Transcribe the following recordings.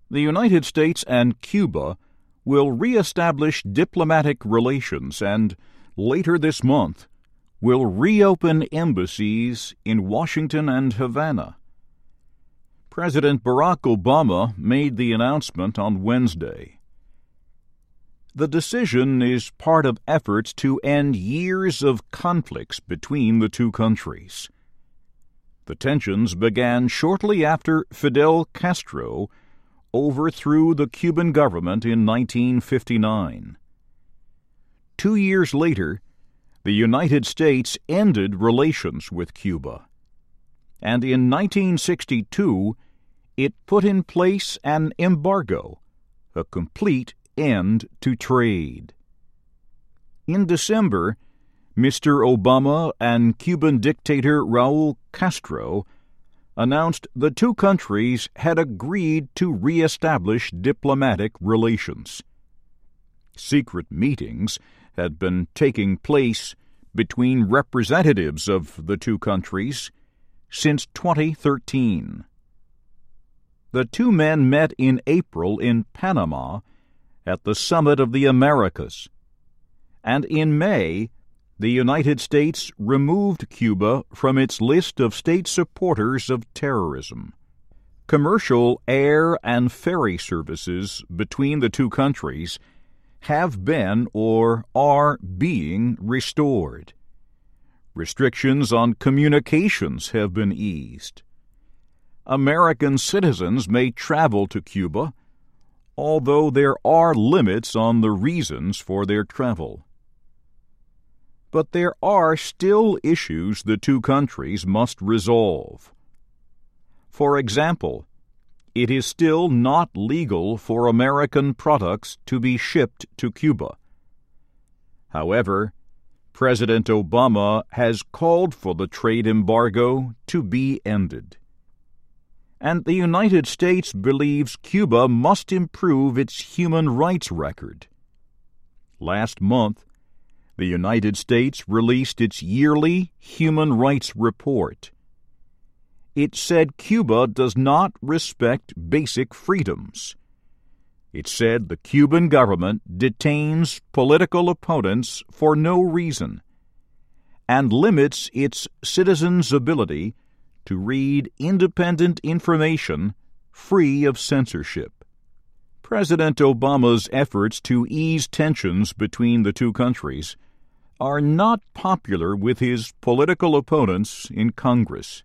The United States and Cuba will reestablish diplomatic relations and, later this month, will reopen embassies in Washington and Havana. President Barack Obama made the announcement on Wednesday. The decision is part of efforts to end years of conflicts between the two countries. The tensions began shortly after Fidel Castro overthrew the Cuban government in 1959. 2 years later, the United States ended relations with Cuba, and in 1962 it put in place an embargo, a complete end to trade. In December, Mr. Obama and Cuban dictator Raul Castro announced the two countries had agreed to reestablish diplomatic relations. Secret meetings had been taking place between representatives of the two countries since 2013. The two men met in April in Panama at the Summit of the Americas, and in May, the United States removed Cuba from its list of state supporters of terrorism. Commercial air and ferry services between the two countries have been or are being restored. Restrictions on communications have been eased. American citizens may travel to Cuba, although there are limits on the reasons for their travel. But there are still issues the two countries must resolve. For example, it is still not legal for American products to be shipped to Cuba. However, President Obama has called for the trade embargo to be ended. And the United States believes Cuba must improve its human rights record. Last month, the United States released its yearly Human Rights Report. It said Cuba does not respect basic freedoms. It said the Cuban government detains political opponents for no reason and limits its citizens' ability to read independent information free of censorship. President Obama's efforts to ease tensions between the two countries are not popular with his political opponents in Congress.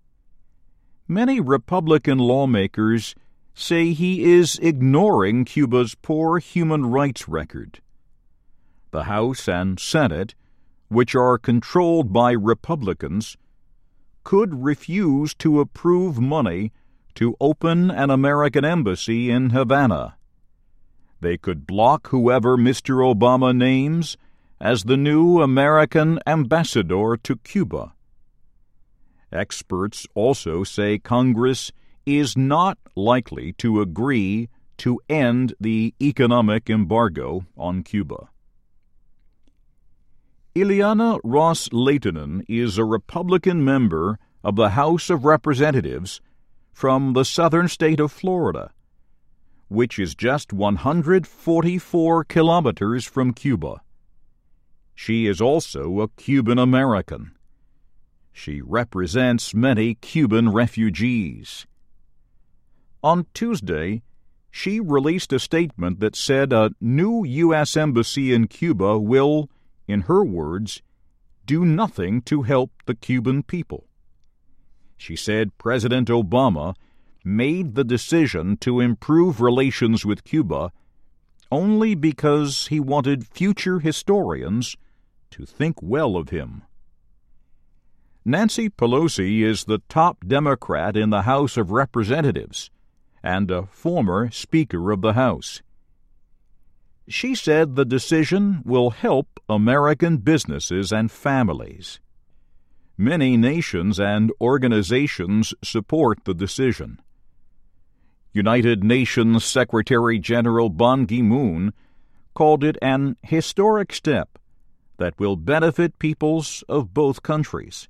Many Republican lawmakers say he is ignoring Cuba's poor human rights record. The House and Senate, which are controlled by Republicans, could refuse to approve money to open an American embassy in Havana. They could block whoever Mr. Obama names as the new American ambassador to Cuba. Experts also say Congress is not likely to agree to end the economic embargo on Cuba. Ileana Ros-Lehtinen is a Republican member of the House of Representatives from the southern state of Florida, which is just 144 kilometers from Cuba. She is also a Cuban American. She represents many Cuban refugees. On Tuesday, she released a statement that said a new U.S. embassy in Cuba will, in her words, do nothing to help the Cuban people. She said President Obama made the decision to improve relations with Cuba only because he wanted future historians to think well of him. Nancy Pelosi is the top Democrat in the House of Representatives and a former Speaker of the House. She said the decision will help American businesses and families. Many nations and organizations support the decision. United Nations Secretary General Ban Ki-moon called it an historic step that will benefit peoples of both countries.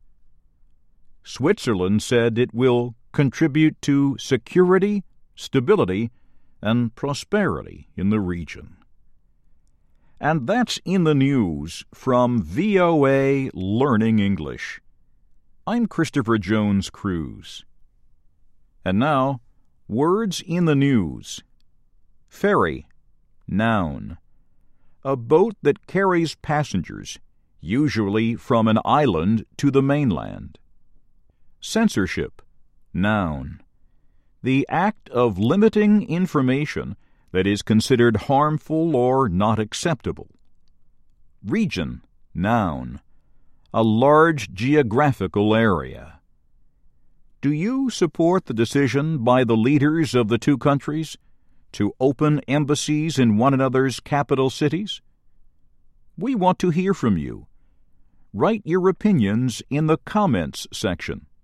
Switzerland said it will contribute to security, stability, and prosperity in the region. And that's in the news from VOA Learning English. I'm Christopher Jones Cruz. And now, words in the news. Ferry, noun. A boat that carries passengers, usually from an island to the mainland. Censorship, noun. The act of limiting information that is considered harmful or not acceptable. Region, noun. A large geographical area. Do you support the decision by the leaders of the two countries to open embassies in one another's capital cities? We want to hear from you. Write your opinions in the comments section.